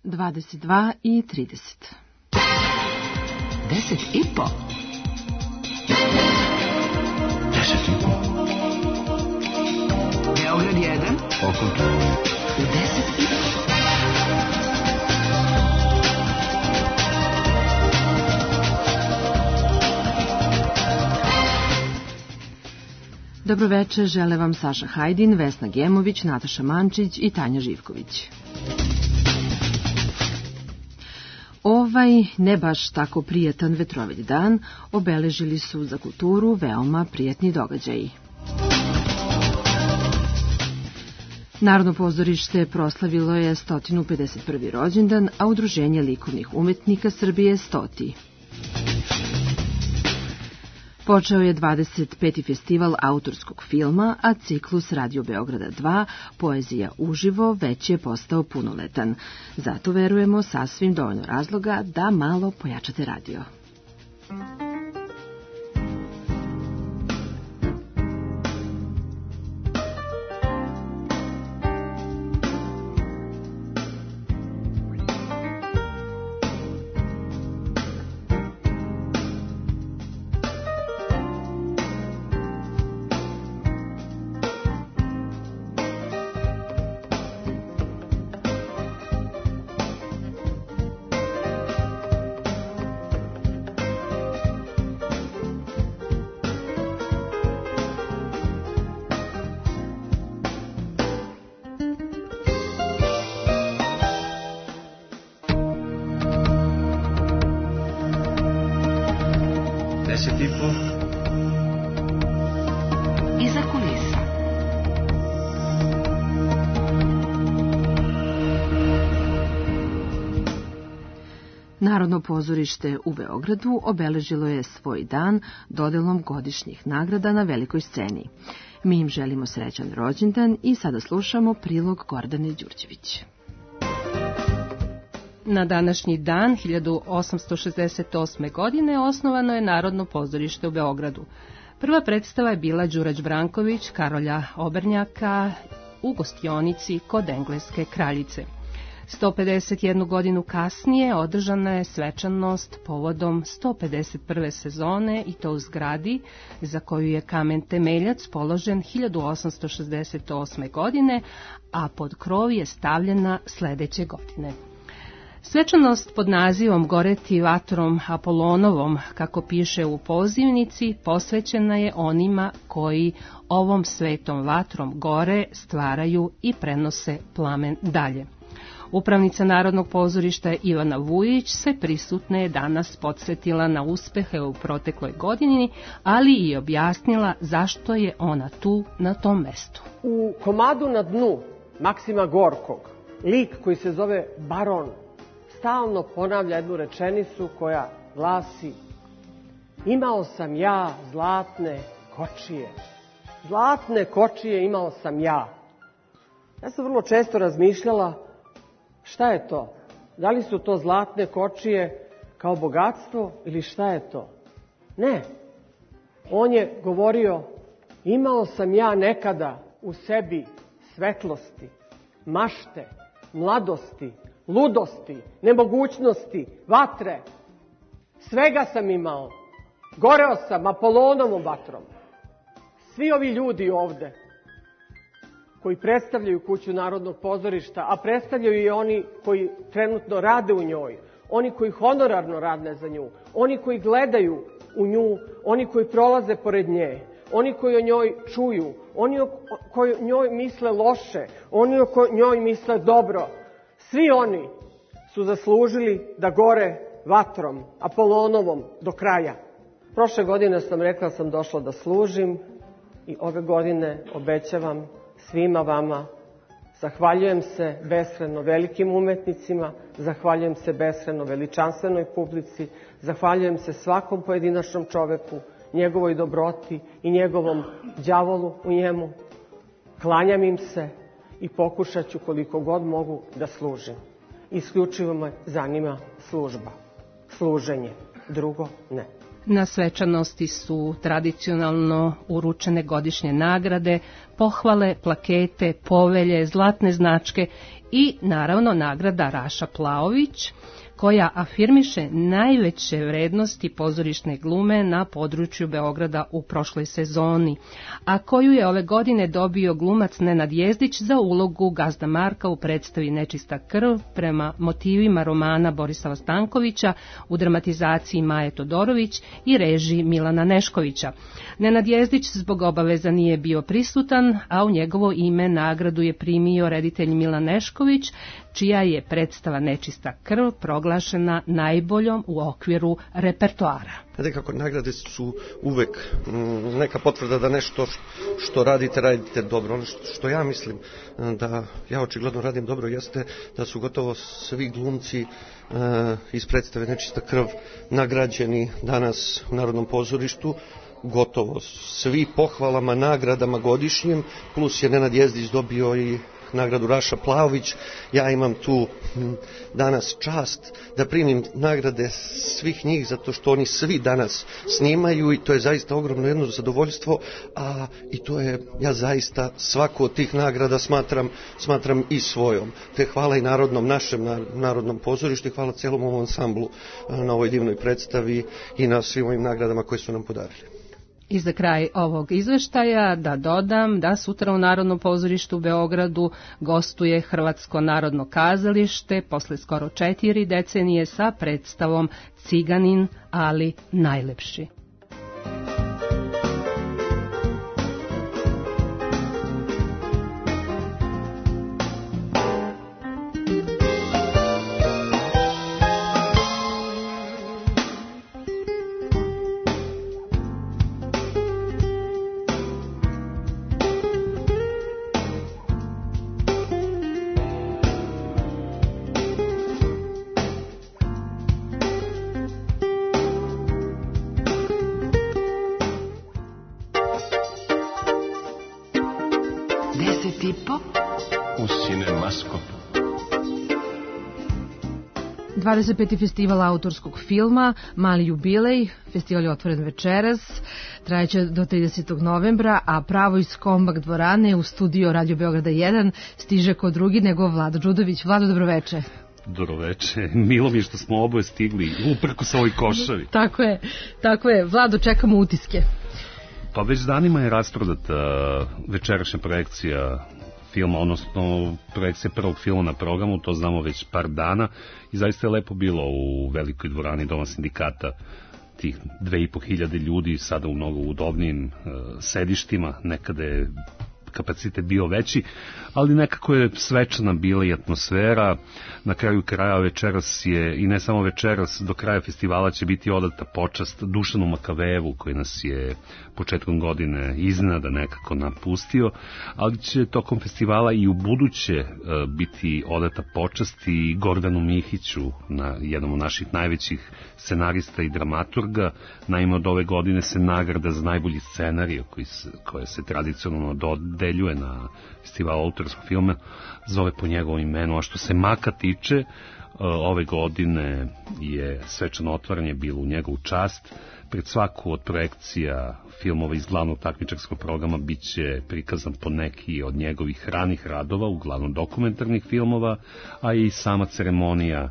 22:30. 10:30. 10:30. Beograd 1. Oko. U 10:30. Dobroveče, žele vam Saša Hajdin, Vesna Gemović, Nataša Mančić i Tanja Živković. Ovaj ne baš tako prijetan vetrovit dan obeležili su za kulturu veoma prijatni događaji. Narodno pozorište proslavilo je 151. rođendan, a Udruženje likovnih umetnika Srbije 100. Počeo je 25. festival autorskog filma, a ciklus Radio Beograda 2, Poezija uživo, već je postao punoletan. Zato verujemo sasvim dovoljno razloga da malo pojačate radio. Iza kulisa. Narodno pozorište u Beogradu obeležilo je svoj dan dodelom godišnjih nagrada na velikoj sceni. Mi im želimo srećan rođendan i sada slušamo prilog Gordane Đurđević. Na današnji dan, 1868. godine, osnovano je Narodno pozorište u Beogradu. Prva predstava je bila Đurać Branković, Karolja Obernjaka, u gostionici kod engleske kraljice. 151 godinu kasnije održana je svečanost povodom 151. sezone i to u zgradi za koju je kamen temeljac položen 1868. godine, a pod krov je stavljena sledeće godine. Svečanost pod nazivom Goreti vatrom Apolonovom, kako piše u pozivnici, posvećena je onima koji ovom svetom vatrom gore stvaraju i prenose plamen dalje. Upravnica Narodnog pozorišta Ivana Vujić se prisutne je danas podsjetila na uspehe u protekloj godini, ali i objasnila zašto je ona tu na tom mestu. U komadu Na dnu Maksima Gorkog lik koji se zove Baron stalno ponavlja jednu rečenicu koja glasi: imao sam ja zlatne kočije. Zlatne kočije imao sam ja. Ja sam vrlo često razmišljala šta je to? Da li su to zlatne kočije kao bogatstvo ili šta je to? Ne. On je govorio: imao sam ja nekada u sebi svetlosti, mašte, mladosti, ludosti, nemogućnosti, vatre. Svega sam imao. Goreo sam Apolonovom vatrom. Svi ovi ljudi ovde koji predstavljaju kuću Narodnog pozorišta, a predstavljaju i oni koji trenutno rade u njoj, oni koji honorarno rade za nju, oni koji gledaju u nju, oni koji prolaze pored nje, oni koji o njoj čuju, oni koji o njoj misle loše, oni o njoj misle dobro. Svi oni su zaslužili da gore vatrom Apolonovom do kraja. Prošle godine sam rekla da sam došla da služim i ove godine obećavam svima vama. Zahvaljujem se beskrajno velikim umetnicima, zahvaljujem se beskrajno veličanstvenoj publici, zahvaljujem se svakom pojedinačnom čoveku, njegovoj dobroti i njegovom đavolu u njemu. Klanjam im se i pokušat ću koliko god mogu da služim. Isključivo me zanima služba, služenje, drugo ne. Na svečanosti su tradicionalno uručene godišnje nagrade, pohvale, plakete, povelje, zlatne značke i naravno nagrada Raša Plaović, koja afirmiše najveće vrednosti pozorišne glume na području Beograda u prošloj sezoni, a koju je ove godine dobio glumac Nenad Jezdić za ulogu gazda Marka u predstavi Nečista krv prema motivima romana Borislava Stankovića u dramatizaciji Maje Todorović i režiji Milana Neškovića. Nenad Jezdić zbog obaveza nije bio prisutan, a u njegovo ime nagradu je primio reditelj Milan Nešković, čija je predstava Nečista krv proglašena najboljom u okviru repertoara. Znate kako, nagrade su uvek neka potvrda da nešto što radite dobro. Ono što ja mislim da ja očigledno radim dobro jeste da su gotovo svi glumci iz predstave Nečista krv nagrađeni danas u Narodnom pozorištu. Gotovo svi pohvalama, nagradama godišnjim, plus je Nenad Jezdić dobio i nagradu Raša Plaović. Ja imam tu danas čast da primim nagrade svih njih, zato što oni svi danas snimaju i to je zaista ogromno jedno zadovoljstvo, i to je, ja zaista svaku od tih nagrada smatram i svojom. Te hvala i našem Narodnom pozorištu i hvala celom ovom ansamblu na ovoj divnoj predstavi i na svim ovim nagradama koje su nam podarili. I za kraj ovog izveštaja da dodam da sutra u Narodnom pozorištu u Beogradu gostuje Hrvatsko narodno kazalište posle skoro 4 decenije sa predstavom Ciganin, ali najlepši. U Cinemaskopu. 25. festival autorskog filma, mali jubilej, festival je otvoren večeras, trajeće do 30. novembra, a pravo iz Kombak dvorane u studio Radio Beograda 1 stiže ko drugi nego Vlado Đudović. Vlado, dobroveče. Dobroveče, milo mi je što smo oboje stigli uprkos ovoj košavi. Tako je. Vlado, čekamo utiske. Pa već danima je rasprodata večerašnja projekcija filma, odnosno projekcija prvog filma na programu, to znamo već par dana i zaista je lepo bilo u velikoj dvorani Doma sindikata, tih 2500 ljudi sada u mnogo udobnijim sedištima, nekada je kapacitet bio veći, ali nekako je svečana bila i atmosfera. Na kraju kraja večeras je, i ne samo večeras, do kraja festivala će biti odata počast Dušanu Makavejevu, koji nas je početkom godine iznenada nekako napustio, ali će tokom festivala i u buduće biti odata počast i Gordanu Mihiću, na jednom od naših najvećih scenarista i dramaturga. Naime, od ove godine se nagrada za najbolji scenarij koja se tradicionalno dodeljuje na festivalu autorskog filma zove po njegovom imenu. A što se Maka tiče, ove godine je svečano otvaranje bilo u njegovu čast. Pred svaku od projekcija filmova iz glavnog takmičarskog programa bit će prikazan po neki od njegovih ranih radova, uglavnom dokumentarnih filmova, a i sama ceremonija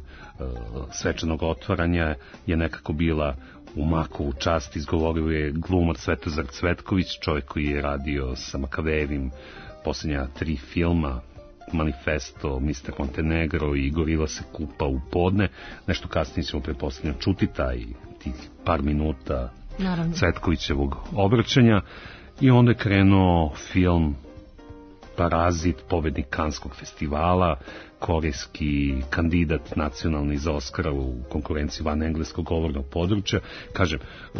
svečanog otvaranja je nekako bila u Makovu čast. Izgovorio je glumac Svetozar Cvetković, čovjek koji je radio sa Makavejevim posljednja 3 filma, Manifesto, Mr. Montenegro i Gorila se kupa u podne. Nešto kasnije ćemo pretpostavljeno čuti tih par minuta Cvetkovićevog obraćanja. I onda je krenuo film Parazit, pobednik Kanskog festivala, korejski kandidat nacionalni za Oskara u konkurenciji van engleskog govornog područja. Kažem,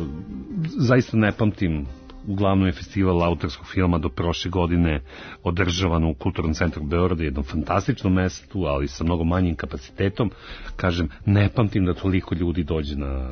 zaista ne pamtim, uglavnom je festival autorskog filma do prošle godine održavan u Kulturnom centru Beograda, jednom fantastičnom mestu, ali sa mnogo manjim kapacitetom. Kažem, ne pamtim da toliko ljudi dođe na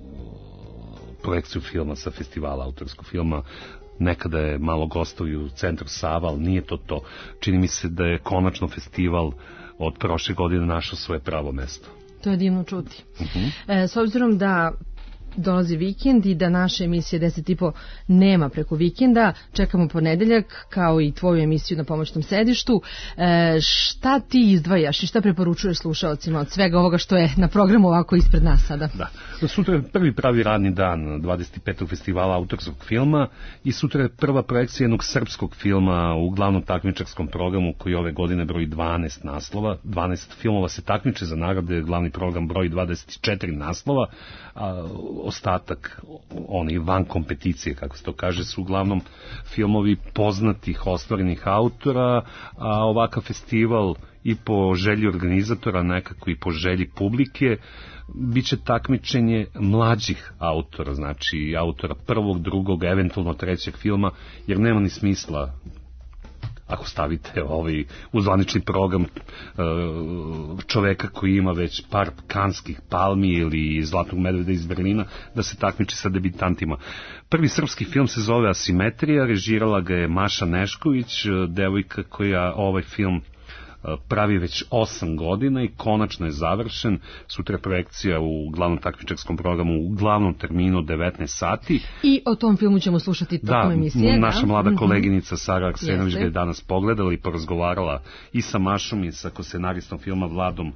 projekciju filma sa festivala autorskog filma. Nekada je malo gostovi u centru Sava, ali nije to. Čini mi se da je konačno festival od prošle godine našao svoje pravo mesto. To je divno čuti. S obzirom da dolazi vikend i da naše emisije 10.30 nema preko vikenda. Čekamo ponedeljak, kao i tvoju emisiju na pomoćnom sedištu. Šta ti izdvajaš i šta preporučuješ slušaocima od svega ovoga što je na programu ovako ispred nas sada? Da, sutra je prvi pravi radni dan 25. festivala autorskog filma i sutra je prva projekcija jednog srpskog filma u glavnom takmičarskom programu koji ove godine broji 12 naslova. 12 filmova se takmiče za nagrade, glavni program broji 24 naslova, a ostatak, oni van kompeticije, kako se to kaže, su uglavnom filmovi poznatih, ostvarenih autora, a ovakav festival i po želji organizatora, nekako i po želji publike, biće takmičenje mlađih autora, znači autora prvog, drugog, eventualno trećeg filma, jer nema ni smisla ako stavite u zvanični program čoveka koji ima već par kanskih palmi ili Zlatnog medveda iz Berlina, da se takmiči sa debitantima. Prvi srpski film se zove Asimetrija, režirala ga je Maša Nešković, devojka koja ovaj film pravi već 8 godina i konačno je završen. Sutra je projekcija u glavnom takmičarskom programu u glavnom terminu 19 sati. I o tom filmu ćemo slušati tokom emisije. Naša mlada koleginica Sara Arsenović ga je danas pogledala i porazgovarala i sa Mašom i sa scenaristom filma Vladom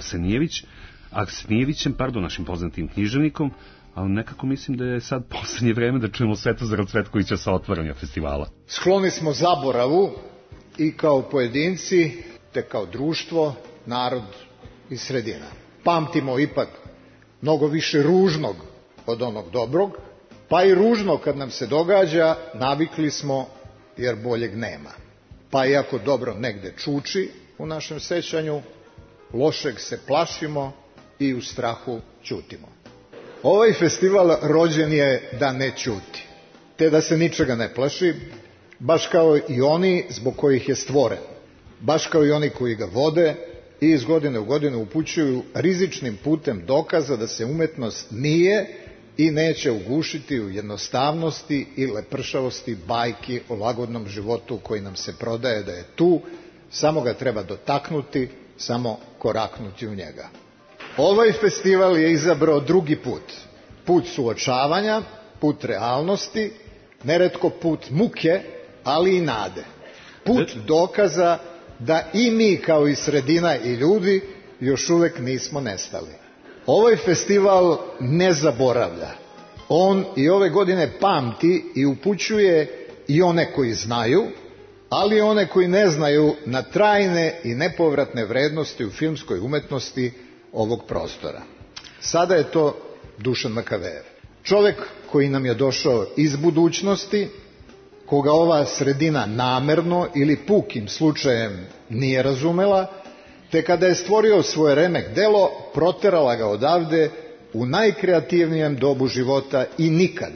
Arsenijevićem, našim poznatim književnikom, ali nekako mislim da je sad poslednje vreme da čujemo Svetozara Cvetkovića sa otvaranja festivala. Skloni smo zaboravu i kao pojedinci, te kao društvo, narod i sredina. Pamtimo ipak mnogo više ružnog od onog dobrog, pa i ružno kad nam se događa, navikli smo jer boljeg nema. Pa i ako dobro negde čuči u našem sećanju, lošeg se plašimo i u strahu ćutimo. Ovaj festival rođen je da ne ćuti, te da se ničega ne plaši, baš kao i oni zbog kojih je stvoren. Baš kao i oni koji ga vode i iz godine u godinu upućuju rizičnim putem dokaza da se umetnost nije i neće ugušiti u jednostavnosti i lepršavosti bajki o lagodnom životu koji nam se prodaje da je tu, samo ga treba dotaknuti, samo koraknuti u njega. Ovaj festival je izabrao drugi put. Put suočavanja, put realnosti, neretko put muke, ali i nade. Put dokaza da i mi kao i sredina i ljudi još uvek nismo nestali. Ovaj festival ne zaboravlja. On i ove godine pamti i upućuje i one koji znaju, ali i one koji ne znaju na trajne i nepovratne vrednosti u filmskoj umetnosti ovog prostora. Sada je to Dušan Makavejev. Čovek koji nam je došao iz budućnosti, koga ova sredina namerno ili pukim slučajem nije razumela, te kada je stvorio svoje remek delo, proterala ga odavde u najkreativnijem dobu života i nikad,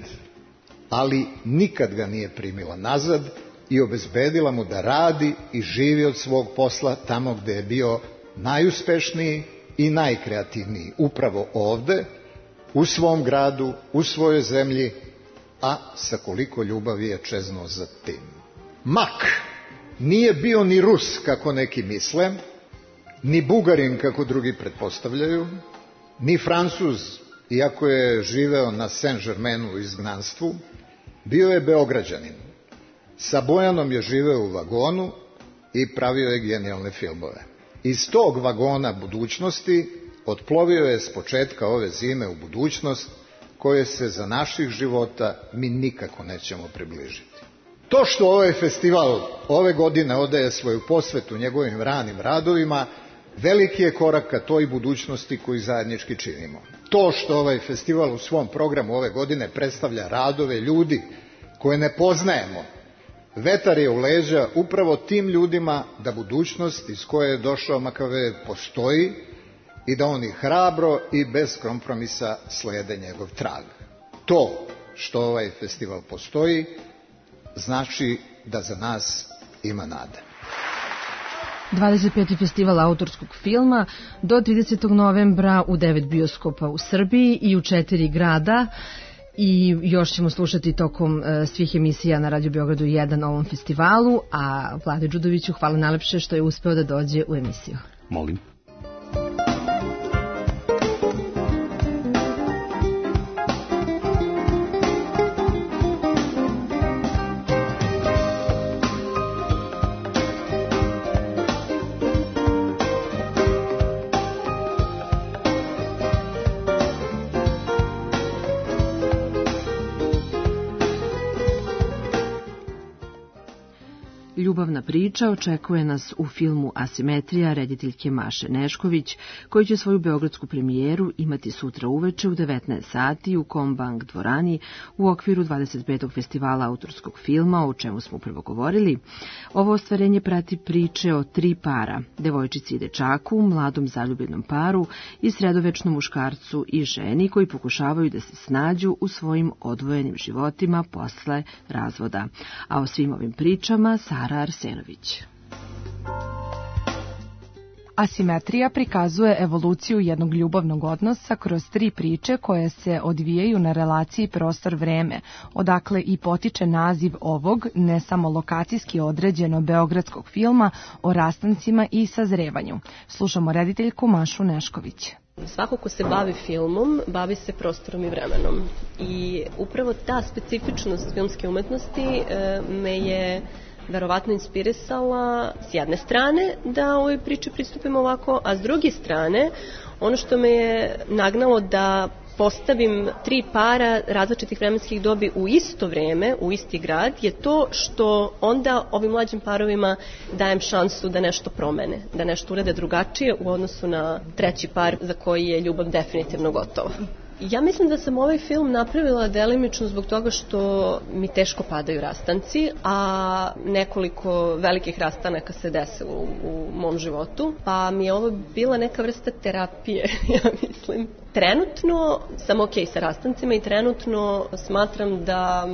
ali nikad ga nije primila nazad i obezbedila mu da radi i živi od svog posla tamo gde je bio najuspešniji i najkreativniji, upravo ovde, u svom gradu, u svojoj zemlji, a sa koliko ljubavi je čeznuo za tim. Mak nije bio ni Rus, kako neki misle, ni Bugarin, kako drugi pretpostavljaju, ni Francuz, iako je živeo na Saint-Germainu u izgnanstvu, bio je Beograđanin. Sa Bojanom je živeo u vagonu i pravio je genijalne filmove. Iz tog vagona budućnosti otplovio je s početka ove zime u budućnost, koje se za naših života mi nikako nećemo približiti. To što ovaj festival ove godine odaje svoju posvetu njegovim ranim radovima, veliki je korak ka toj budućnosti koju zajednički činimo. To što ovaj festival u svom programu ove godine predstavlja radove ljudi koje ne poznajemo, vetar je u leđa upravo tim ljudima da budućnost iz koje je došao Makavejev postoji i da oni hrabro i bez kompromisa slede njegov trag. To što ovaj festival postoji znači da za nas ima nade. 25. festival autorskog filma do 30. novembra u 9 bioskopa u Srbiji i u 4 grada. I još ćemo slušati tokom svih emisija na Radio Beogradu 1 o ovom festivalu, a Vlade Đudoviću hvala najlepše što je uspeo da dođe u emisiju. Ljubavna priča očekuje nas u filmu Asimetrija rediteljke Maše Nešković, koji će svoju beogradsku premijeru imati sutra uveče u 19 sati u Kombank dvorani u okviru 25. festivala autorskog filma, o čemu smo upravo govorili. Ovo ostvarenje prati priče o 3 para, devojčici i dečaku, mladom zaljubljenom paru i sredovečnom muškarcu i ženi koji pokušavaju da se snađu u svojim odvojenim životima posle razvoda. A o svim ovim pričama Sara Arsenović. Asimetrija prikazuje evoluciju jednog ljubavnog odnosa kroz 3 priče koje se odvijaju na relaciji prostor-vreme, odakle i potiče naziv ovog, ne samo lokacijski određeno beogradskog filma o rastancima i sazrevanju. Slušamo rediteljku Mašu Nešković. Svako ko se bavi filmom, bavi se prostorom i vremenom. I upravo ta specifičnost filmske umetnosti me je verovatno inspirisala s jedne strane da ovoj priči pristupim ovako, a s druge strane ono što me je nagnalo da postavim 3 para različitih vremenskih dobi u isto vreme, u isti grad, je to što onda ovim mlađim parovima dajem šansu da nešto promene, da nešto urade drugačije u odnosu na treći par za koji je ljubav definitivno gotova. Ja mislim da sam ovaj film napravila delimično zbog toga što mi teško padaju rastanci, a nekoliko velikih rastanaka se desilo u mom životu, pa mi je ovo bila neka vrsta terapije, ja mislim. Trenutno sam okej sa rastancima i trenutno smatram da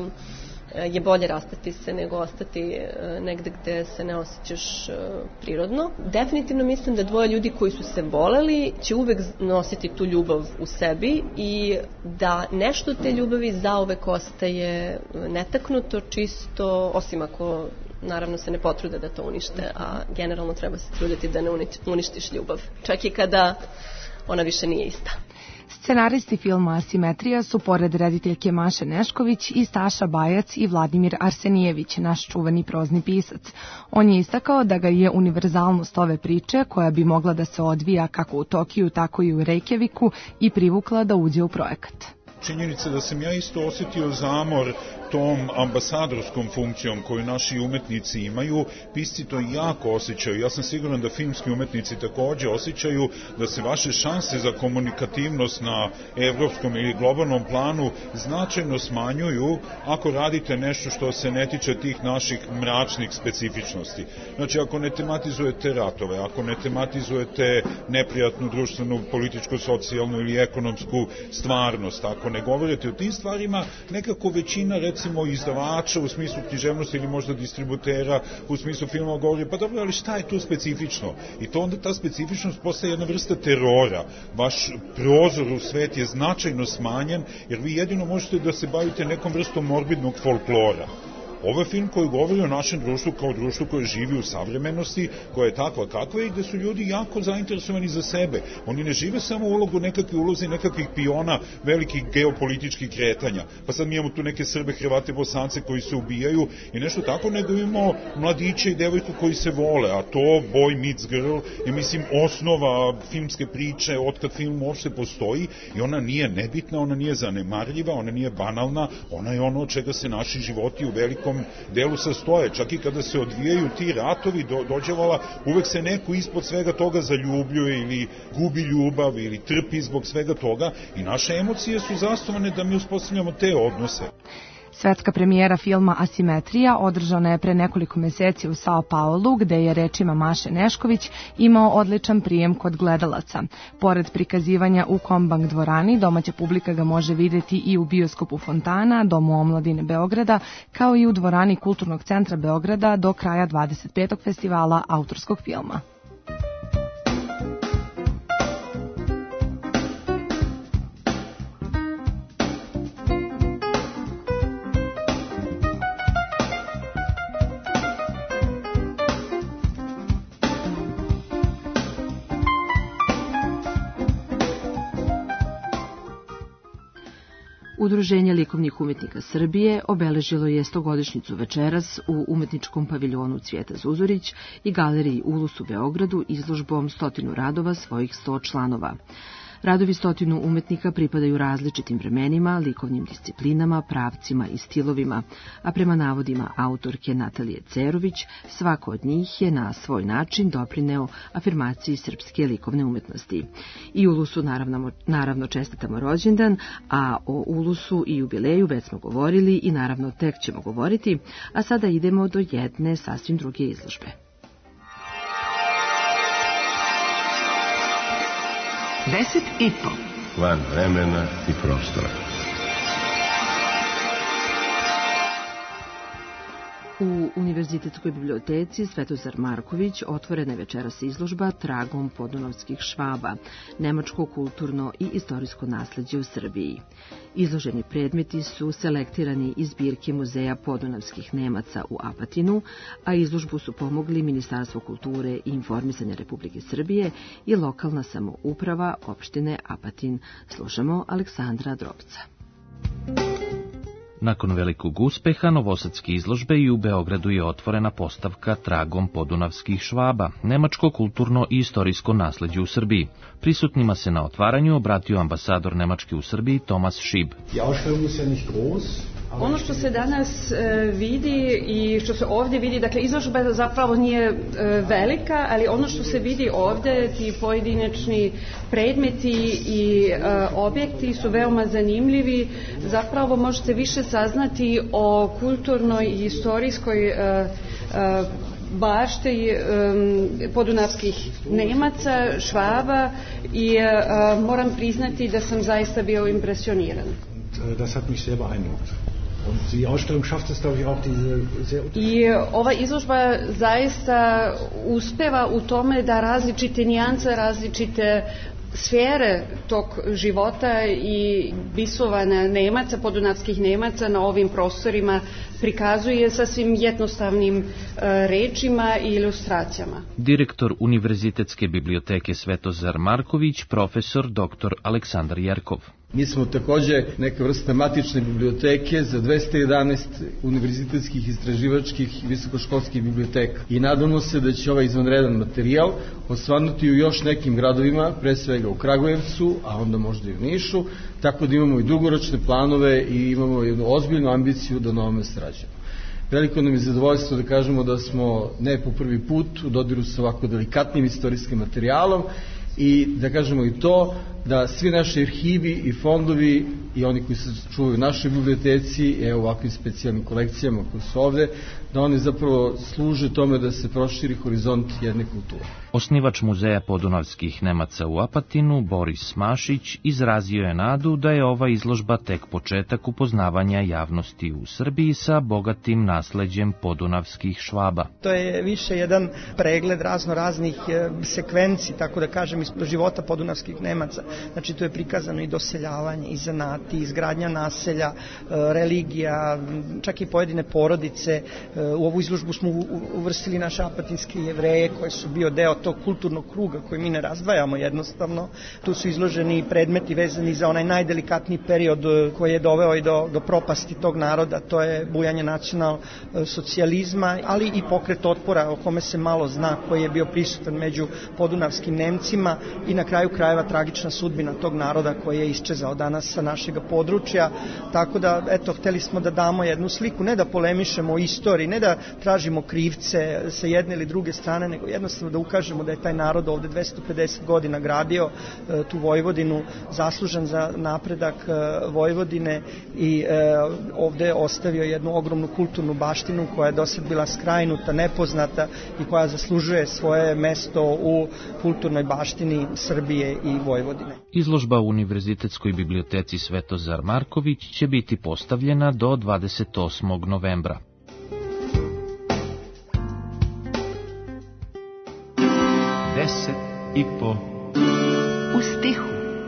je bolje rastati se nego ostati negde gde se ne osjećaš prirodno. Definitivno mislim da dvoje ljudi koji su se voleli će uvek nositi tu ljubav u sebi i da nešto od te ljubavi zauvek ostaje netaknuto, čisto, osim ako naravno se ne potrude da to unište, a generalno treba se truditi da ne uništiš ljubav, čak i kada ona više nije ista. Scenaristi filma Asimetrija su pored rediteljke Maše Nešković i Staša Bajac i Vladimir Arsenijević, naš čuveni prozni pisac. On je istakao da ga je univerzalnost ove priče, koja bi mogla da se odvija kako u Tokiju, tako i u Reykjaviku, i privukla da uđe u projekat. Činjenica da sam ja isto osjetio zamor tom ambasadorskom funkcijom koju naši umetnici imaju, pisci to jako osjećaju. Ja sam siguran da filmski umetnici takođe osjećaju da se vaše šanse za komunikativnost na evropskom ili globalnom planu značajno smanjuju ako radite nešto što se ne tiče tih naših mračnih specifičnosti. Znači, ako ne tematizujete ratove, ako ne tematizujete neprijatnu društvenu, političku, socijalnu ili ekonomsku stvarnost, ako ne govorite o tim stvarima, nekako većina, recimo, izdavača u smislu književnosti ili možda distributera u smislu filmova govori, pa dobro, ali šta je tu specifično? I to onda ta specifičnost postaje jedna vrsta terora. Vaš prozor u svet je značajno smanjen, jer vi jedino možete da se bavite nekom vrstom morbidnog folklora. Ovo je film koji govori o našem društvu kao društvu koje živi u savremenosti, koja je takva kakva i gde su ljudi jako zainteresovani za sebe. Oni ne žive samo ulogu ulozi nekakvih piona velikih geopolitičkih kretanja. Pa sad mi imamo tu neke Srbe, Hrvate, Bosance koji se ubijaju i nešto tako, nego imamo mladiće i devojku koji se vole, a to Boy Meets Girl je, mislim, osnova filmske priče otkad film uopšte postoji i ona nije nebitna, ona nije zanemarljiva, ona nije banalna, ona je ono od čega se naši životi u velikom delu sastoje. Čak i kada se odvijaju ti ratovi, dođevala, uvek se neko ispod svega toga zaljubljuje ili gubi ljubav ili trpi zbog svega toga i naše emocije su zasnovane da mi uspostavljamo te odnose. Svetska premijera filma Asimetrija održana je pre nekoliko meseci u Sao Paulu, gde je, rečima Maše Nešković, imao odličan prijem kod gledalaca. Pored prikazivanja u Kombank dvorani, domaća publika ga može videti i u bioskopu Fontana, Domu omladine Beograda, kao i u dvorani Kulturnog centra Beograda do kraja 25. festivala autorskog filma. Udruženje likovnih umetnika Srbije obeležilo je 100-godišnjicu večeras u umetničkom paviljonu Cvijeta Zuzorić i galeriji Ulus u Beogradu izložbom 100 radova svojih 100 članova. Radovi 100 umetnika pripadaju različitim vremenima, likovnim disciplinama, pravcima i stilovima, a prema navodima autorke Natalije Cerović, svako od njih je na svoj način doprineo afirmaciji srpske likovne umetnosti. I Ulusu naravno čestitamo rođendan, a o Ulusu i jubileju već smo govorili i naravno tek ćemo govoriti, a sada idemo do jedne sasvim druge izložbe. 10,5 van vremena i prostora. U Univerzitetskoj biblioteci Svetozar Marković otvorena je večeras izložba Tragom podunavskih Švaba, nemačko kulturno i istorijsko nasleđe u Srbiji. Izloženi predmeti su selektirani iz zbirke Muzeja podunavskih Nemaca u Apatinu, a izložbu su pomogli Ministarstvo kulture i informisanja Republike Srbije i lokalna samouprava opštine Apatin. Slušamo Aleksandra Drobca. Nakon velikog uspeha novosadske izložbe i u Beogradu je otvorena postavka Tragom podunavskih Švaba, nemačko kulturno i istorijsko nasleđe u Srbiji. Prisutnima se na otvaranju obratio ambasador Nemačke u Srbiji Thomas Schieb. Ono što se danas vidi i što se ovdje vidi, dakle izložba zapravo nije velika, ali ono što se vidi ovdje, ti pojedinačni predmeti i objekti su veoma zanimljivi. Zapravo možete više saznati o kulturnoj i istorijskoj bašti podunavskih Nemaca, Švaba i moram priznati da sam zaista bio impresioniran. Das hat mich sehr beeindruckt. Und die Ausstellung schafft es, glaube ich, auch diese sehr... I ova izložba zaista uspeva u tome da različite nijance, različite sfere tog života i bisovanja Nemaca, podunavskih Nemaca na ovim prostorima prikazuje sasvim jednostavnim rečima i ilustracijama. Direktor Univerzitetske biblioteke Svetozar Marković, profesor dr. Aleksandar Jerkov. Mi smo takođe neka vrsta matične biblioteke za 211 univerzitetskih, istraživačkih i visokoškolskih biblioteka. I nadamo se da će ovaj izvanredan materijal osvanuti u još nekim gradovima, pre svega u Kragujevcu, a onda možda i u Nišu, tako da imamo i dugoročne planove i imamo jednu ozbiljnu ambiciju da na ovome sarađujemo. Veliko nam je zadovoljstvo da kažemo da smo ne po prvi put u dodiru sa ovako delikatnim istorijskim materijalom i da kažemo i to da svi naši arhivi i fondovi i oni koji se čuvaju u našoj biblioteci, evo ovakvim specijalnim kolekcijama koji su ovde, da oni zapravo služe tome da se proširi horizont jedne kulture. Osnivač Muzeja podunavskih Nemaca u Apatinu, Boris Mašić, izrazio je nadu da je ova izložba tek početak upoznavanja javnosti u Srbiji sa bogatim nasleđem podunavskih Švaba. To je više jedan pregled raznih sekvenci, tako da kažem, iz života podunavskih Nemaca. Znači, tu je prikazano i doseljavanje, i zanati, izgradnja naselja, religija, čak i pojedine porodice. U ovu izložbu smo uvrstili naše apatinske Jevreje koji su bio deo tog kulturnog kruga koji mi ne razdvajamo jednostavno. Tu su izloženi predmeti vezani za onaj najdelikatniji period koji je doveo i do propasti tog naroda, to je bujanje nacional socijalizma, ali i pokret otpora o kome se malo zna, koji je bio prisutan među podunavskim Nemcima i na kraju krajeva tragična sudbina tog naroda koji je isčezao danas sa našeg područja. Tako da, eto, hteli smo da damo jednu sliku, ne da polemišemo o istoriji, ne da tražimo krivce sa jedne ili druge strane, nego jednostavno da ukažemo da je taj narod ovde 250 godina gradio tu Vojvodinu, zaslužan za napredak Vojvodine i ovde ostavio jednu ogromnu kulturnu baštinu koja je dosad bila skrajnuta, nepoznata i koja zaslužuje svoje mesto u kulturnoj baštini Srbije i Vojvodine. Izložba u Univerzitetskoj biblioteci Svetozar Marković će biti postavljena do 28. novembra. I po u stihu.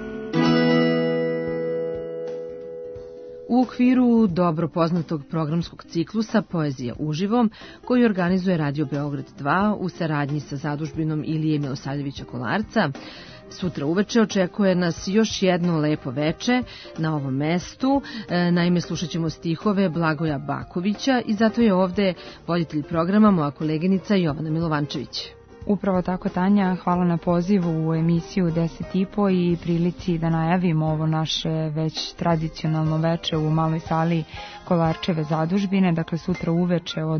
U okviru dobro poznatog programskog ciklusa Poezija uživo, koji organizuje Radio Beograd 2 u saradnji sa zadužbinom Ilije Milosavljevića Kolarca, sutra uveče očekuje nas još jedno lepo veče na ovom mestu. Naime, slušat ćemo stihove Blagoja Bakovića i zato je ovde voditelj programa moja koleginica Jovana Milovančević. Upravo tako, Tanja, hvala na pozivu u emisiju 10.5 i prilici da najavimo ovo naše već tradicionalno veče u maloj sali Kolarčeve zadužbine. Dakle, sutra uveče od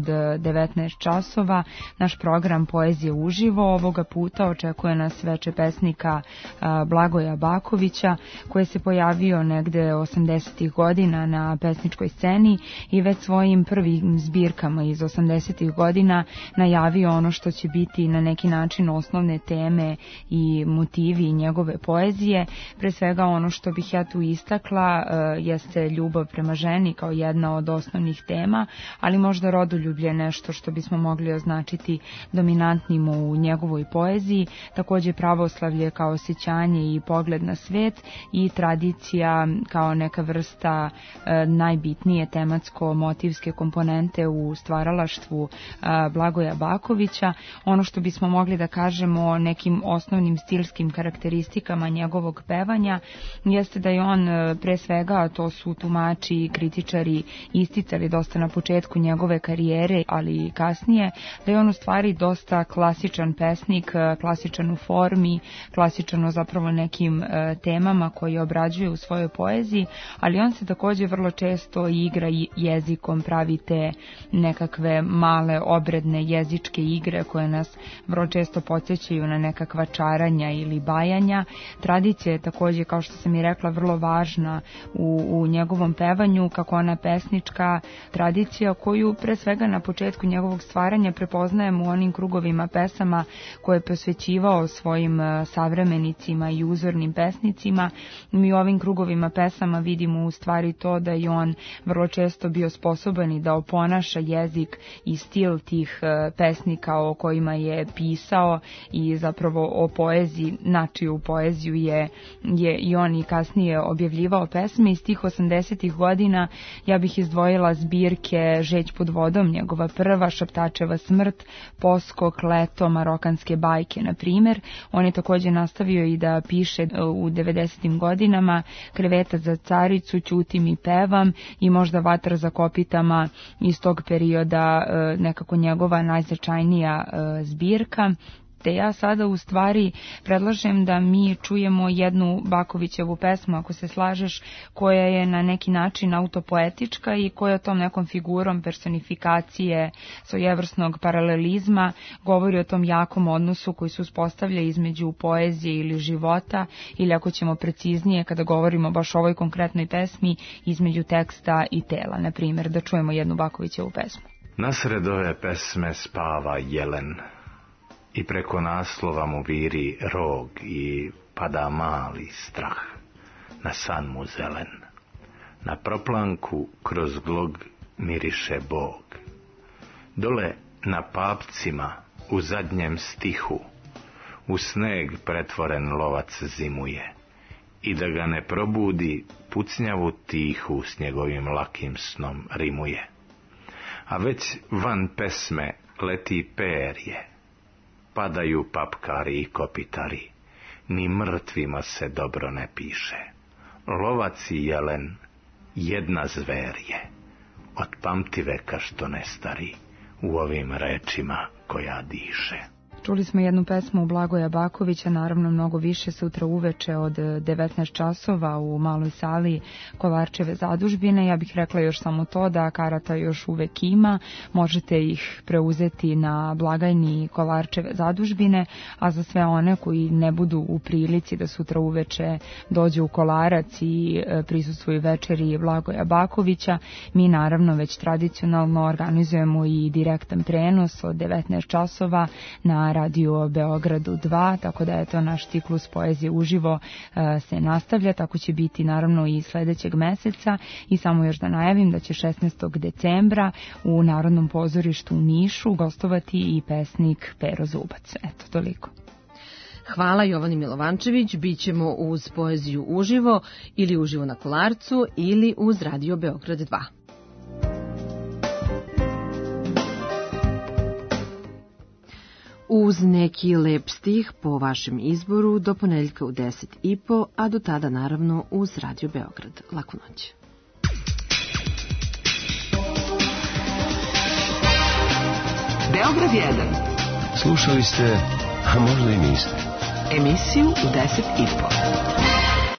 19 časova naš program Poezije uživo. Ovoga puta očekuje nas veče pesnika Blagoja Bakovića, koji se pojavio negde 80. godina na pesničkoj sceni i već svojim prvim zbirkama iz 80. godina najavio ono što će biti na neki način osnovne teme i motivi njegove poezije. Pre svega ono što bih ja tu istakla jeste ljubav prema ženi kao jedna od osnovnih tema, ali možda rodoljublje nešto što bismo mogli označiti dominantnim u njegovoj poeziji, takođe pravoslavlje kao osjećanje i pogled na svet i tradicija kao neka vrsta najbitnije tematsko-motivske komponente u stvaralaštvu Blagoja Bakovića. Ono što bismo mogli da kažemo o nekim osnovnim stilskim karakteristikama njegovog pevanja jeste da je on pre svega, to su tumači i kritičari isticali dosta na početku njegove karijere, ali i kasnije, da je on u stvari dosta klasičan pesnik, klasičan u formi, klasičan o zapravo nekim temama koje obrađuje u svojoj poeziji, ali on se takođe vrlo često igra jezikom, pravi te nekakve male obredne jezičke igre koje nas vrlo često podsjećaju na nekakva čaranja ili bajanja. Tradicija je takođe, kao što sam i rekla, vrlo važna u njegovom pevanju, kako ona pesnička tradicija koju pre svega na početku njegovog stvaranja prepoznajemo u onim krugovima pesama koje je posvećivao svojim savremenicima i uzornim pesnicima. Mi u ovim krugovima pesama vidimo u stvari to da je on vrlo često bio sposoban i da oponaša jezik i stil tih pesnika o kojima je pisao i zapravo o poeziji, načiju poeziju je i on i kasnije objavljivao pesme. Iz tih 80. godina ja bih izdvojila zbirke Žeć pod vodom, njegova prva, Šaptačeva smrt, Poskok, Leto, Marokanske bajke, na primjer. On je takođe nastavio i da piše u 90. godinama Kreveta za caricu, Ćutim i pevam i možda Vatra za kopitama iz tog perioda nekako njegova najznačajnija zbirka. Te ja sada u stvari predlažem da mi čujemo jednu Bakovićevu pesmu, ako se slažeš, koja je na neki način autopoetička i koja tom nekom figurom personifikacije svojevrsnog paralelizma govori o tom jakom odnosu koji se uspostavlja između poezije ili života, ili ako ćemo preciznije kada govorimo baš o ovoj konkretnoj pesmi, između teksta i tela. Na primjer, da čujemo jednu Bakovićevu pesmu. Nasred ove pesme spava jelen i preko naslova mu viri rog i pada mali strah, na san mu zelen. Na proplanku kroz glog miriše Bog. Dole na papcima u zadnjem stihu u sneg pretvoren lovac zimuje i da ga ne probudi pucnjavu tihu s njegovim lakim snom rimuje. A već van pesme leti perje, padaju papkari i kopitari, ni mrtvima se dobro ne piše. Lovac i jelen jedna zver je, od pamtiveka što ne stari, u ovim rečima koja diše. Čuli smo jednu pesmu Blagoja Bakovića, naravno mnogo više sutra uveče od 19 časova u maloj sali Kolarčeve zadužbine. Ja bih rekla još samo to da karata još uvek ima, možete ih preuzeti na blagajni Kolarčeve zadužbine, a za sve one koji ne budu u prilici da sutra uveče dođu u Kolarac i prisustvuju večeri Blagoja Bakovića, mi naravno već tradicionalno organizujemo i direktan prenos od 19 časova na Radio Beogradu 2, tako da je to naš ciklus Poezije uživo se nastavlja, tako će biti naravno i sledećeg meseca i samo još da najavim da će 16. decembra u Narodnom pozorištu u Nišu gostovati i pesnik Pero Zubac. Eto, toliko. Hvala Jovani Milovančević, bit ćemo uz Poeziju uživo ili uživo na Kolarcu ili uz Radio Beograd 2. Uz neki lep stih po vašem izboru do ponedeljka u 10:30, a do tada naravno uz Radio Beograd. Laku noć. Beograd 1. Slušali ste, a možda i niste, emisiju u 10 i po.